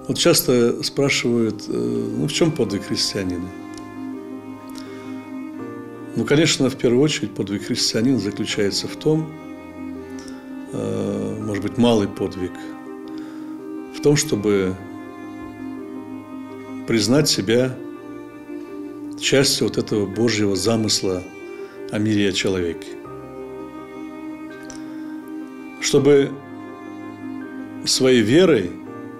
Вот часто спрашивают, в чем подвиг христианина? Конечно, в первую очередь подвиг христианина заключается в том, может быть, малый подвиг, в том, чтобы признать себя частью вот этого Божьего замысла о мире и о человеке. Чтобы своей верой,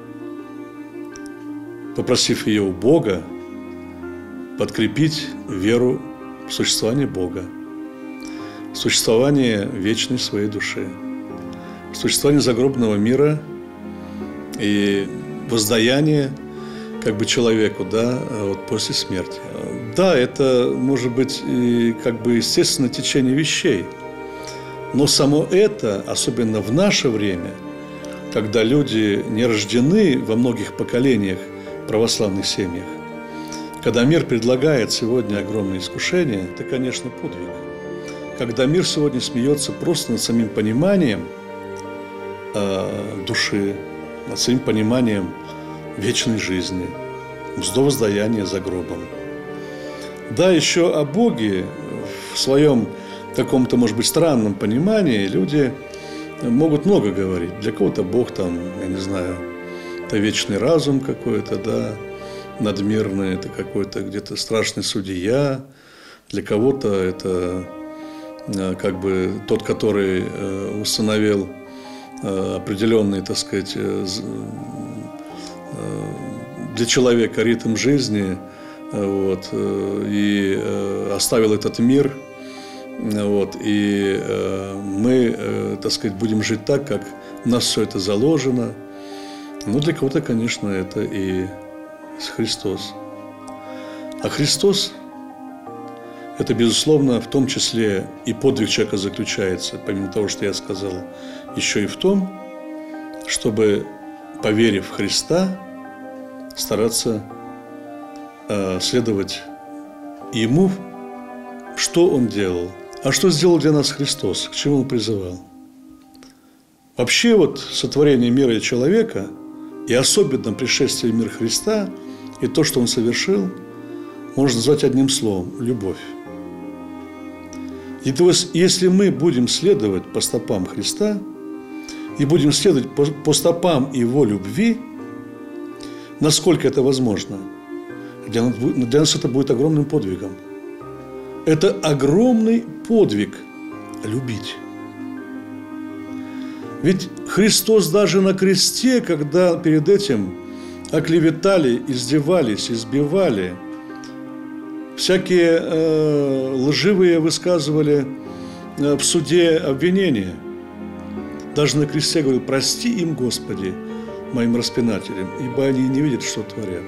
попросив ее у Бога, подкрепить веру в существование Бога, в существование вечной своей души, в существование загробного мира и воздаяние человеку, после смерти. Да, это может быть и естественное течение вещей, но само это, особенно в наше время, когда люди не рождены во многих поколениях православных семьях, когда мир предлагает сегодня огромные искушения, это, конечно, подвиг. Когда мир сегодня смеется просто над самим пониманием души, над самим пониманием вечной жизни, воздаяние за гробом. Да, еще о Боге в своем каком-то, может быть, странном понимании люди могут много говорить. Для кого-то Бог это вечный разум какой-то, надмирный, это какой-то где-то страшный судья. Для кого-то это тот, который установил определенный, для человека ритм жизни, и оставил этот мир, и мы, будем жить так, как у нас все это заложено. Для кого-то, конечно, это и Христос. А Христос – это, безусловно, в том числе и подвиг человека заключается, помимо того, что я сказал, еще и в том, чтобы, поверив в Христа, стараться следовать Ему, что Он делал. А что сделал для нас Христос? К чему Он призывал? Вообще сотворение мира и человека, и особенно пришествие в мир Христа, и то, что Он совершил, можно назвать одним словом – любовь. И то есть, если мы будем следовать по стопам Христа и будем следовать по стопам Его любви, насколько это возможно, для нас это будет огромным подвигом. Это огромный подвиг – любить. Ведь Христос даже на кресте, когда перед этим оклеветали, издевались, избивали, всякие лживые высказывали в суде обвинения, даже на кресте говорил: «Прости им, Господи, моим распинателям, ибо они не видят, что творят».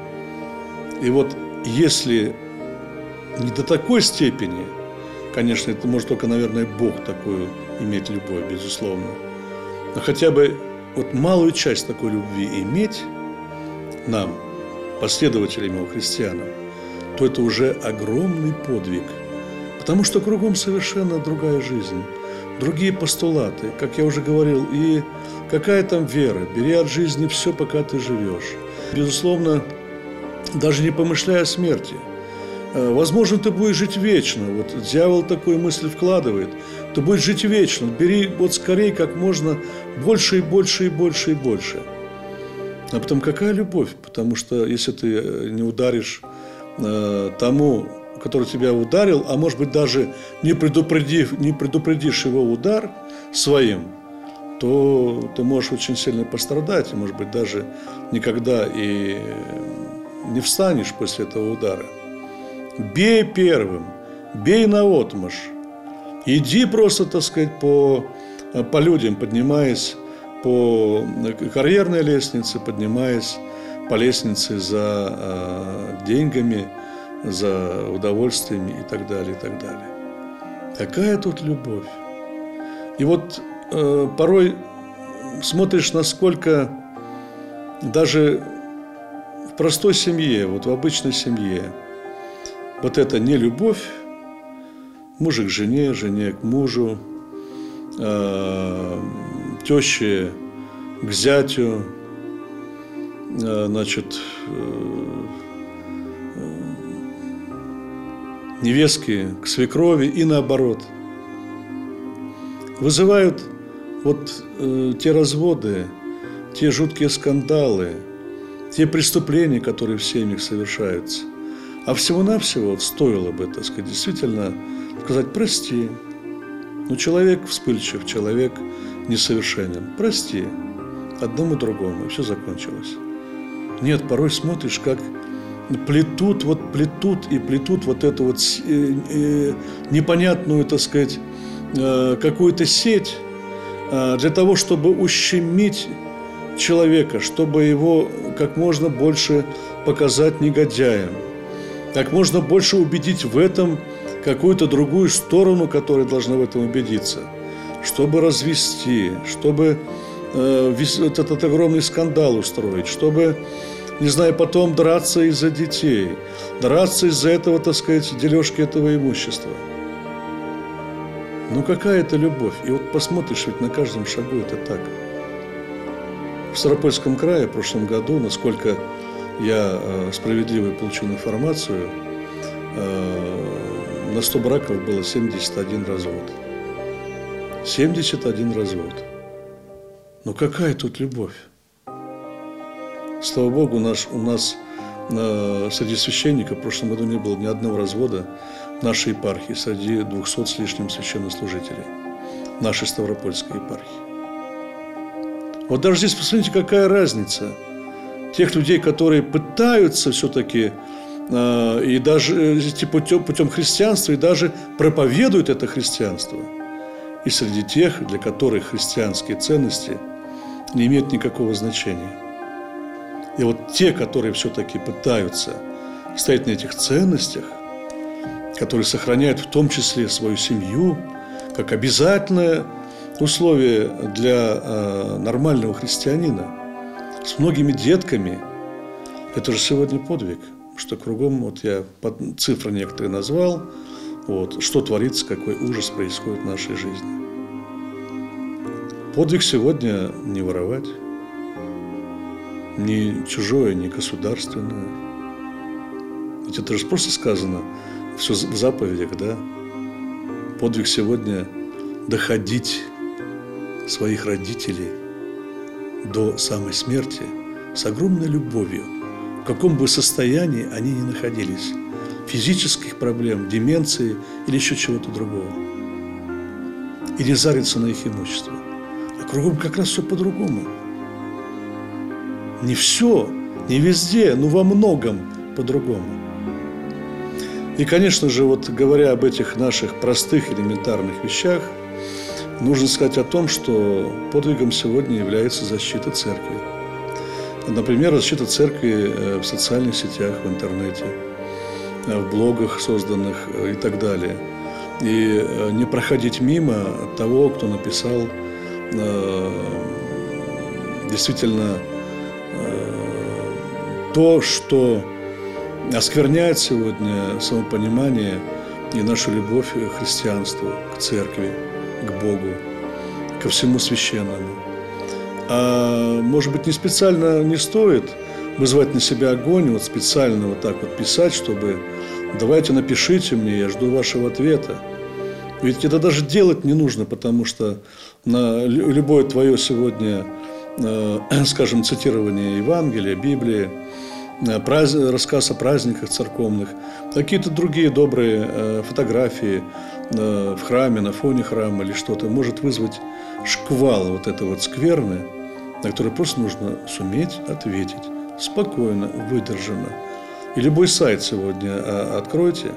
И если не до такой степени, конечно, это может только, наверное, Бог такую иметь любовь, безусловно, но хотя бы малую часть такой любви иметь нам, последователям Его, христианам, то это уже огромный подвиг, потому что кругом совершенно другая жизнь, другие постулаты, как я уже говорил, и какая там вера, бери от жизни все, пока ты живешь. Безусловно, даже не помышляя о смерти. Возможно, ты будешь жить вечно. Дьявол такую мысль вкладывает. Ты будешь жить вечно. Бери скорее как можно больше и больше и больше и больше. А потом какая любовь? Потому что если ты не ударишь тому, который тебя ударил, а может быть даже не предупредишь его удар своим, то ты можешь очень сильно пострадать, и, может быть, даже никогда и не встанешь после этого удара. Бей первым, бей наотмашь. Иди просто, по людям, поднимаясь по карьерной лестнице, поднимаясь по лестнице за деньгами, за удовольствиями и так далее, и так далее. Какая тут любовь? И порой смотришь, насколько даже в простой семье, в обычной семье, это не любовь, мужа к жене, жене к мужу, теще к зятю, значит, невестки к свекрови и наоборот. Вызывают вот те разводы, те жуткие скандалы, те преступления, которые в семьях совершаются. А всего-навсего вот стоило бы, так сказать, действительно сказать: прости. Ну, человек вспыльчив, человек несовершенен. Прости одному другому, и все закончилось. Нет, порой смотришь, как плетут вот эту вот непонятную, так сказать, какую-то сеть для того, чтобы ущемить человека, чтобы его как можно больше показать негодяем, как можно больше убедить в этом какую-то другую сторону, которая должна в этом убедиться, чтобы развести, чтобы этот огромный скандал устроить, чтобы, не знаю, потом драться из-за детей, драться из-за этого, так сказать, дележки этого имущества. Ну какая это любовь? И вот посмотришь, ведь на каждом шагу это так. В Ставропольском крае в прошлом году, насколько я справедливо получил информацию, на 100 браков было 71 развод. 71 развод. Но какая тут любовь? Слава Богу, у нас среди священников в прошлом году не было ни одного развода в нашей епархии, среди 200 с лишним священнослужителей нашей Ставропольской епархии. Вот даже здесь, посмотрите, какая разница тех людей, которые пытаются все-таки и даже путем христианства, и даже проповедуют это христианство, и среди тех, для которых христианские ценности не имеют никакого значения. И вот те, которые все-таки пытаются стоять на этих ценностях, которые сохраняют в том числе свою семью, как обязательное условие для нормального христианина, с многими детками, это же сегодня подвиг, что кругом, вот я цифры некоторые назвал, вот, что творится, какой ужас происходит в нашей жизни. Подвиг сегодня не воровать, не чужое, не государственное. Ведь это же просто сказано все в заповедях, да? Подвиг сегодня доходить своих родителей до самой смерти с огромной любовью, в каком бы состоянии они ни находились, физических проблем, деменции или еще чего-то другого. И не зариться на их имущество. А кругом как раз все по-другому. Не все, не везде, но во многом по-другому. И, конечно же, вот говоря об этих наших простых, элементарных вещах, нужно сказать о том, что подвигом сегодня является защита церкви. Например, защита церкви в социальных сетях, в интернете, в блогах созданных и так далее. И не проходить мимо того, кто написал действительно то, что оскверняет сегодня самопонимание и нашу любовь к христианству, к церкви, к Богу, ко всему священному. А может быть, не специально не стоит вызывать на себя огонь, вот специально вот так вот писать, чтобы давайте напишите мне, я жду вашего ответа. Ведь это даже делать не нужно, потому что на любое твое сегодня, скажем, цитирование Евангелия, Библии, рассказ о праздниках церковных, какие-то другие добрые фотографии в храме, на фоне храма или что-то может вызвать шквал вот это вот скверны, на который просто нужно суметь ответить спокойно, выдержанно. И любой сайт сегодня откройте,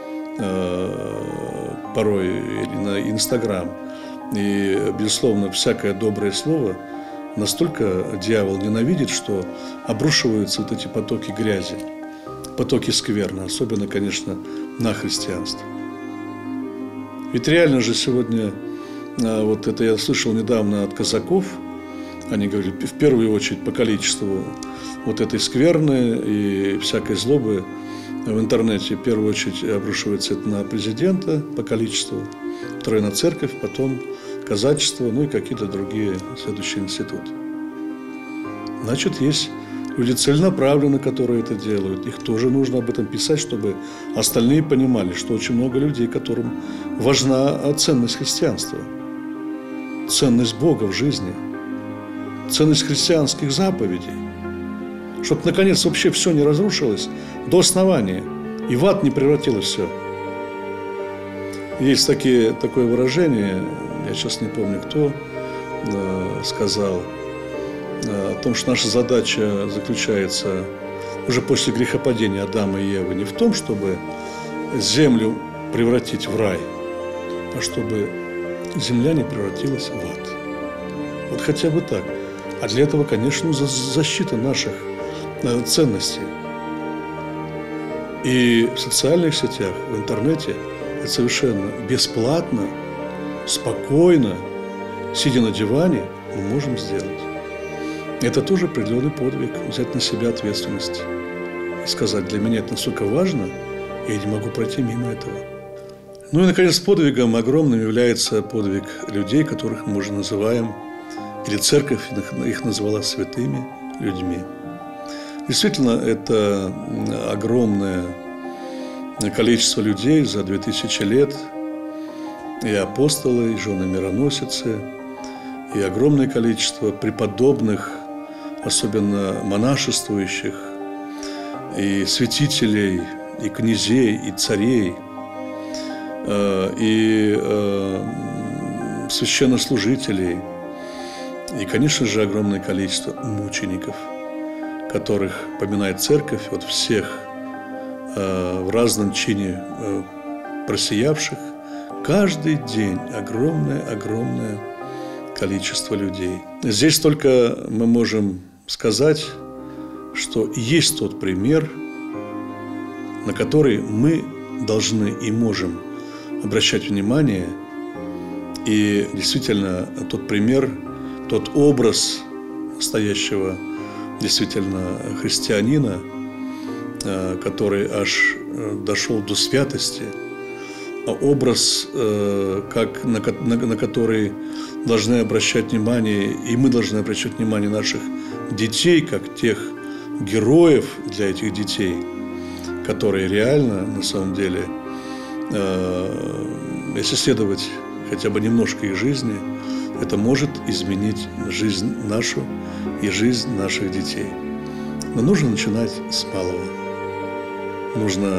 порой или на Инстаграм, и, безусловно, всякое доброе слово настолько дьявол ненавидит, что обрушиваются вот эти потоки грязи, потоки скверны, особенно, конечно, на христианство. Ведь реально же сегодня, вот это я слышал недавно от казаков, они говорили, в первую очередь по количеству вот этой скверны и всякой злобы в интернете, в первую очередь обрушивается это на президента по количеству, второе на церковь, потом казачество, ну и какие-то другие следующие институты. Значит, есть люди целенаправленно, которые это делают. Их тоже нужно об этом писать, чтобы остальные понимали, что очень много людей, которым важна ценность христианства, ценность Бога в жизни, ценность христианских заповедей. Чтобы, наконец, вообще все не разрушилось до основания, и в ад не превратилось все. Есть такое выражение, я сейчас не помню, кто сказал, о том, что наша задача заключается уже после грехопадения Адама и Евы не в том, чтобы землю превратить в рай, а чтобы земля не превратилась в ад. Вот хотя бы так. А для этого, конечно, защита наших ценностей. И в социальных сетях, в интернете это совершенно бесплатно, спокойно, сидя на диване, мы можем сделать. Это тоже определенный подвиг, взять на себя ответственность и сказать, для меня это настолько важно, я не могу пройти мимо этого. Ну и, наконец, подвигом огромным является подвиг людей, которых мы уже называем, или церковь их назвала святыми людьми. Действительно, это огромное количество людей за 2000 лет, и апостолы, и жены-мироносицы, и огромное количество преподобных, особенно монашествующих, и святителей, и князей, и царей, и священнослужителей, и, конечно же, огромное количество мучеников, которых поминает церковь, вот всех в разном чине просиявших, каждый день огромное количество людей. Здесь только мы можем сказать, что есть тот пример, на который мы должны и можем обращать внимание, и действительно тот пример, тот образ настоящего действительно христианина, который аж дошел до святости, образ, на который должны обращать внимание, и мы должны обращать внимание наших детей, как тех героев для этих детей, которые реально, на самом деле, если следовать хотя бы немножко их жизни, это может изменить жизнь нашу и жизнь наших детей. Но нужно начинать с малого. Нужно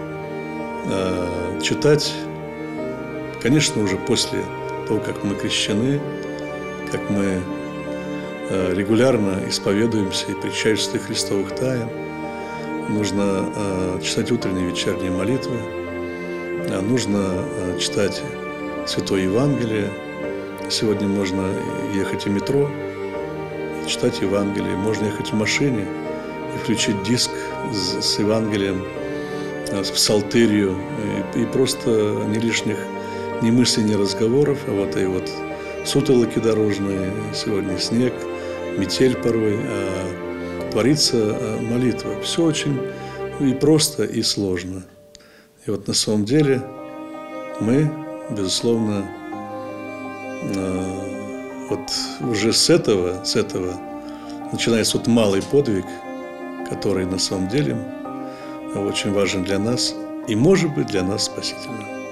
читать, конечно, уже после того, как мы крещены, как мы регулярно исповедуемся и причащаем святых христовых тайн. Нужно читать утренние и вечерние молитвы. Нужно читать Святое Евангелие. Сегодня можно ехать в метро и читать Евангелие. Можно ехать в машине и включить диск с Евангелием, с псалтерью. И просто ни лишних ни мыслей, ни разговоров. А вот и вот сутолоки дорожные, сегодня снег, метель порой, а творится молитва. Все очень и просто, и сложно. И вот на самом деле мы, безусловно, вот уже с этого начинается вот малый подвиг, который на самом деле очень важен для нас и, может быть, для нас спасительным.